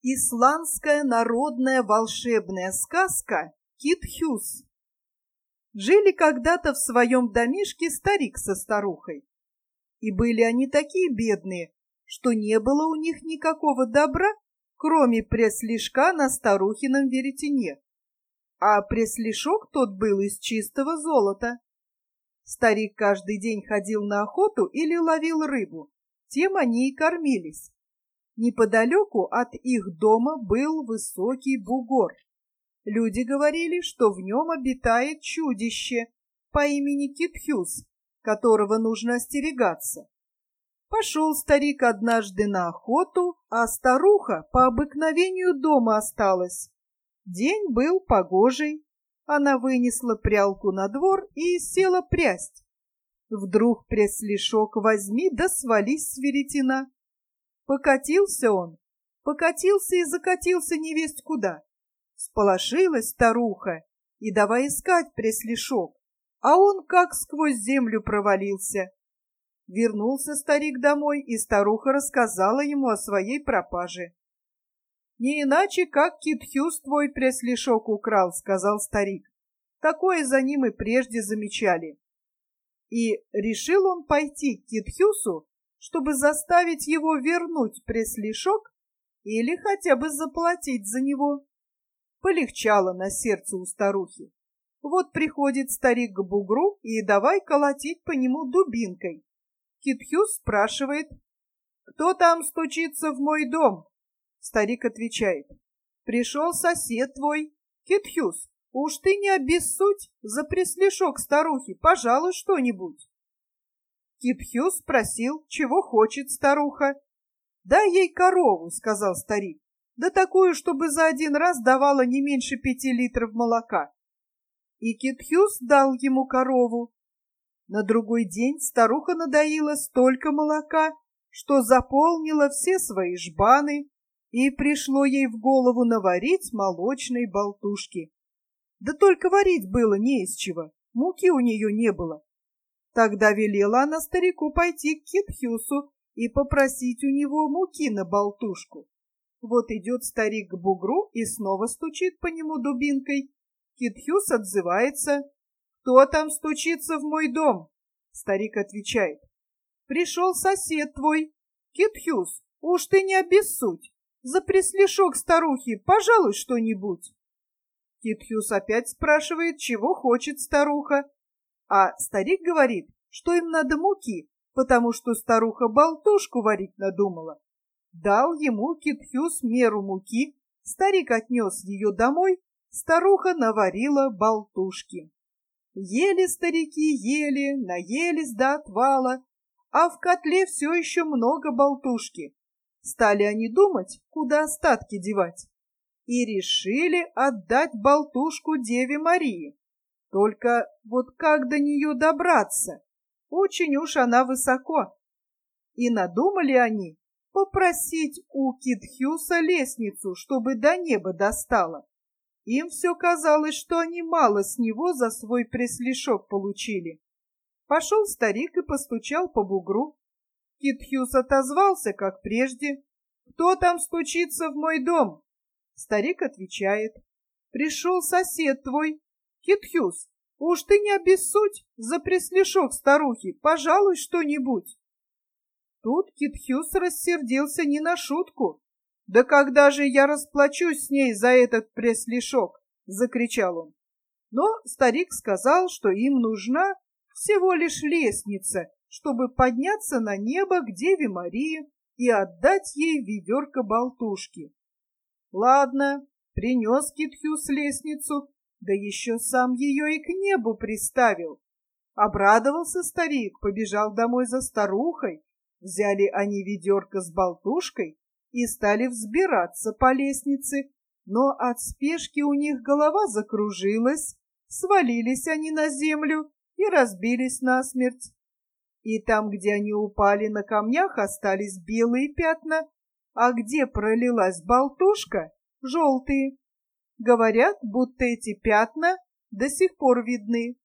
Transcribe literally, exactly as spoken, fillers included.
Исландская народная волшебная сказка «Кит Хьюз». Жили когда-то в своем домишке старик со старухой. И были они такие бедные, что не было у них никакого добра, кроме преслишка на старухином веретене. А преслишок тот был из чистого золота. Старик каждый день ходил на охоту или ловил рыбу, тем они и кормились. Неподалеку от их дома был высокий бугор. Люди говорили, что в нем обитает чудище по имени Кит Хьюз, которого нужно остерегаться. Пошел старик однажды на охоту, а старуха по обыкновению дома осталась. День был погожий. Она вынесла прялку на двор и села прясть. Вдруг преслишок возьми да свались с веретена. Покатился он, покатился и закатился невесть куда. Сполошилась старуха и давай искать преслишок, а он как сквозь землю провалился. Вернулся старик домой, и старуха рассказала ему о своей пропаже. — Не иначе, как Кит Хьюз твой преслишок украл, — сказал старик. Такое за ним и прежде замечали. И решил он пойти к Кит Хьюзу, чтобы заставить его вернуть преслишок или хотя бы заплатить за него. Полегчало на сердце у старухи. Вот приходит старик к бугру и давай колотить по нему дубинкой. Кит Хьюз спрашивает: «Кто там стучится в мой дом?» Старик отвечает: «Пришел сосед твой, Кит Хьюз. Уж ты не обессудь за преслишок старухи, пожалуй, что-нибудь». Кит Хьюз спросил, чего хочет старуха. «Дай ей корову», — сказал старик, «да такую, чтобы за один раз давала не меньше пяти литров молока». И Кит Хьюз дал ему корову. На другой день старуха надоила столько молока, что заполнила все свои жбаны, и пришло ей в голову наварить молочной болтушки. Да только варить было не из чего, муки у нее не было. Тогда велела она старику пойти к Кит Хьюзу и попросить у него муки на болтушку. Вот идет старик к бугру и снова стучит по нему дубинкой. Кит Хьюз отзывается: «Кто там стучится в мой дом?» Старик отвечает: «Пришел сосед твой, Кит Хьюз. Уж ты не обессудь за преслишок старухи, пожалуй, что-нибудь». Кит Хьюз опять спрашивает, чего хочет старуха. А старик говорит, что им надо муки, потому что старуха болтушку варить надумала. Дал ему Кит Хьюз меру муки, старик отнес ее домой, старуха наварила болтушки. Ели старики, ели, наелись до отвала, а в котле все еще много болтушки. Стали они думать, куда остатки девать, и решили отдать болтушку Деве Марии. Только вот как до нее добраться? Очень уж она высоко. И надумали они попросить у Кит Хьюза лестницу, чтобы до неба достала. Им все казалось, что они мало с него за свой преслишок получили. Пошел старик и постучал по бугру. Кит Хьюз отозвался, как прежде: «Кто там стучится в мой дом?» Старик отвечает: «Пришел сосед твой, Кит Хьюз. Уж ты не обессудь за преслишок старухи, пожалуй, что-нибудь». Тут Кит Хьюз рассердился не на шутку. «Да когда же я расплачусь с ней за этот преслишок?» — закричал он. Но старик сказал, что им нужна всего лишь лестница, чтобы подняться на небо к Деве Марии и отдать ей ведерко болтушки. Ладно, принес Кит Хьюз лестницу, да еще сам ее и к небу приставил. Обрадовался старик, побежал домой за старухой, взяли они ведерко с болтушкой и стали взбираться по лестнице, но от спешки у них голова закружилась, свалились они на землю и разбились насмерть. И там, где они упали, на камнях остались белые пятна, а где пролилась болтушка — желтые. Говорят, будто эти пятна до сих пор видны.